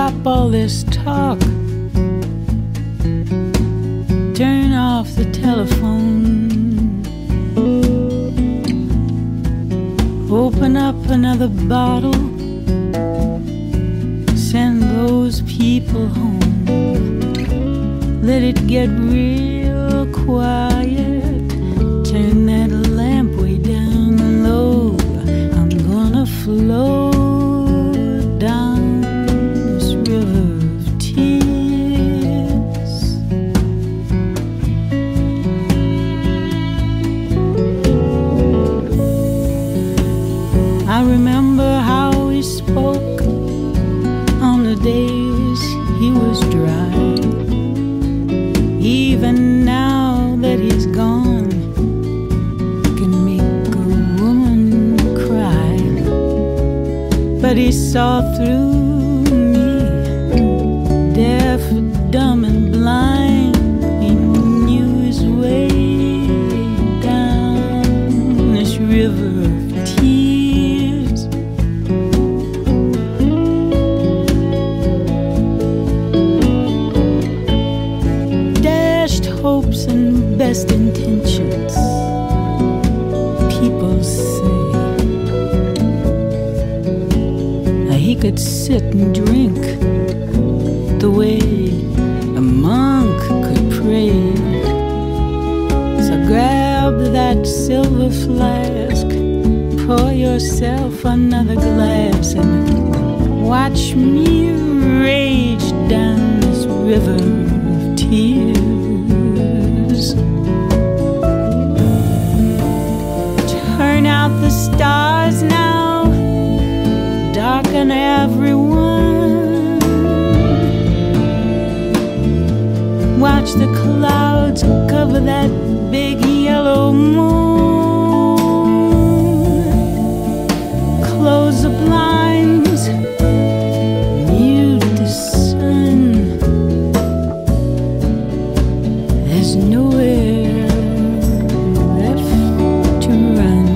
stop all this talk. Turn off the telephone. Open up another bottle. Send those people home. Let it get real quiet. Turn that lamp way down low. I'm gonna float down this river of tears. I remember how he spoke on the days he was dry. Even now that he's gone, can make a woman cry. But he saw through me, deaf, dumb and blind. He knew his way down this river of tears. Dashed hopes and best intentions, people say. He could sit and drink the way a monk could pray. So grab that silver flask, pour yourself another glass, and watch me rage down this river of tears. Turn out the stars now, darken everyone. Watch the clouds cover that big yellow moon. Close the blinds, mute the sun. There's nowhere left to run.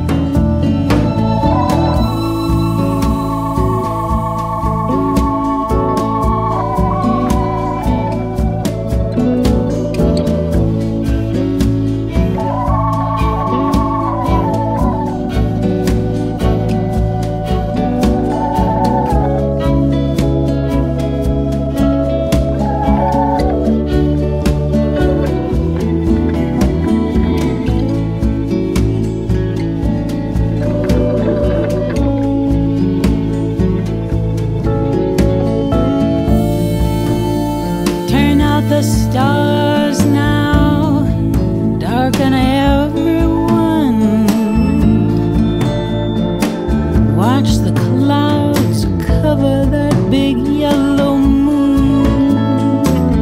The stars now darken everyone. Watch the clouds cover that big yellow moon.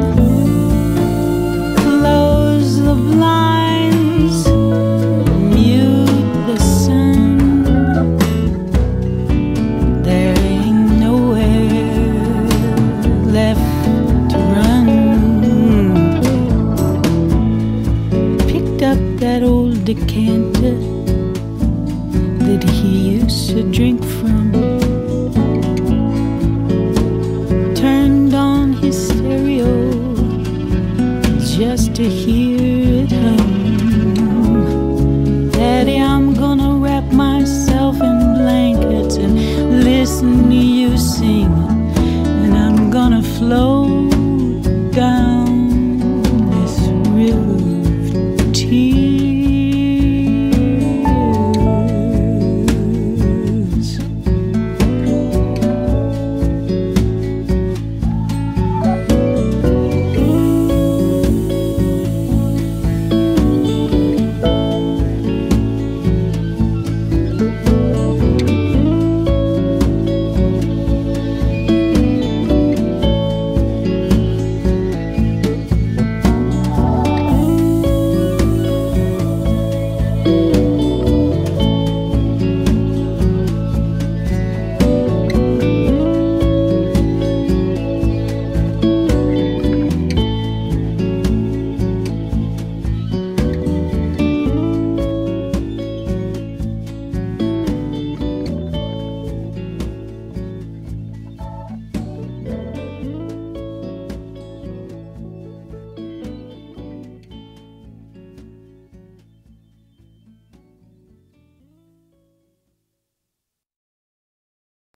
Close the blinds, mute the sun. There ain't nowhere left to run. Up that old decanter that he used to drink from. Turned on his stereo just to hear it hum. Daddy, I'm gonna wrap myself in blankets and listen to you sing.